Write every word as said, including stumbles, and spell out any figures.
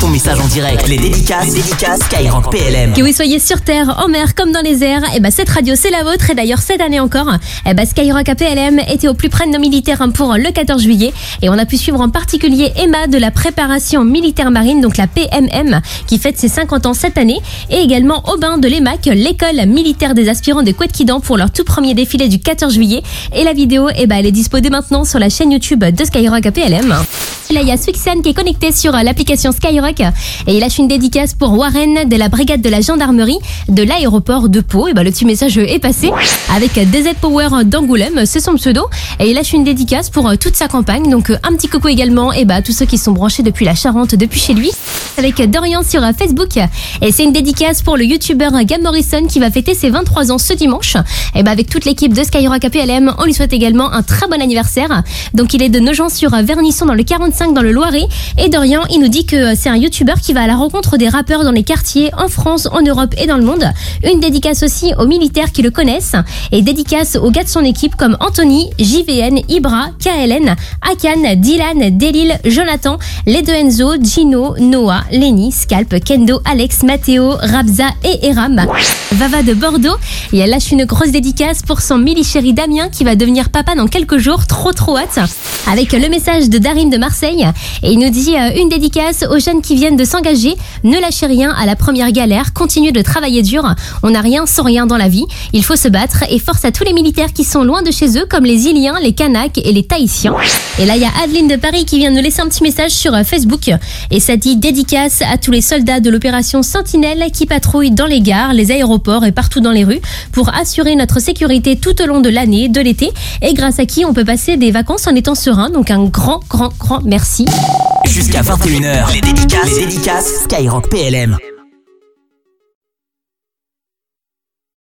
ton message en direct. Les dédicaces, les dédicaces Skyrock P L M. Que vous soyez sur terre, en mer, comme dans les airs, et bah cette radio c'est la vôtre. Et d'ailleurs cette année encore, et bah Skyrock A P L M était au plus près de nos militaires pour le quatorze juillet. Et on a pu suivre en particulier Emma de la préparation militaire marine, donc la P M M, qui fête ses cinquante ans cette année. Et également Aubin de l'E M A C, l'école militaire des aspirants de Couët-Quidan, pour leur tout premier défilé du quatorze juillet. Et la vidéo, et bah elle est dispo dès maintenant sur la chaîne YouTube de Skyrock A P L M. Là, il y a Swixen qui est connecté sur l'application Skyrock et il lâche une dédicace pour Warren de la brigade de la gendarmerie de l'aéroport de Pau. Et bah, le petit message est passé avec D Z Power d'Angoulême, c'est son pseudo. Et il lâche une dédicace pour toute sa campagne. Donc, un petit coucou également et bah, à tous ceux qui sont branchés depuis la Charente, depuis chez lui. Avec Dorian sur Facebook. Et c'est une dédicace pour le youtubeur Gab Morrison qui va fêter ses vingt-trois ans ce dimanche. Et bah, avec toute l'équipe de Skyrock A P L M, on lui souhaite également un très bon anniversaire. Donc, il est de Nogent sur Vernisson dans le quarante-cinq dans le Loiret. Et Dorian, il nous dit que c'est un youtubeur qui va à la rencontre des rappeurs dans les quartiers en France, en Europe et dans le monde. Une dédicace aussi aux militaires qui le connaissent et dédicace aux gars de son équipe comme Anthony, J V N, Ibra, K L N, Akan, Dylan, Delil, Jonathan, les deux Enzo, Gino, Noah, Lenny, Scalp, Kendo, Alex, Matteo, Rabza et Eram. Vava de Bordeaux, et elle lâche une grosse dédicace pour son mili chéri Damien qui va devenir papa dans quelques jours, trop trop hâte. Avec le message de Darine de Marseille, et il nous dit euh, une dédicace aux jeunes qui viennent de s'engager, ne lâchez rien à la première galère, continuez de travailler dur, on n'a rien sans rien dans la vie, il faut se battre, et force à tous les militaires qui sont loin de chez eux comme les Iliens, les Kanaks et les Tahitiens. Et là il y a Adeline de Paris qui vient de nous laisser un petit message sur euh, Facebook, et ça dit dédicace à tous les soldats de l'opération Sentinelle qui patrouillent dans les gares, les aéroports et partout dans les rues pour assurer notre sécurité tout au long de l'année, de l'été, et grâce à qui on peut passer des vacances en étant serein. Donc un grand, grand, grand merci. Jusqu'à vingt et une heures, les dédicaces, les dédicaces Skyrock P L M.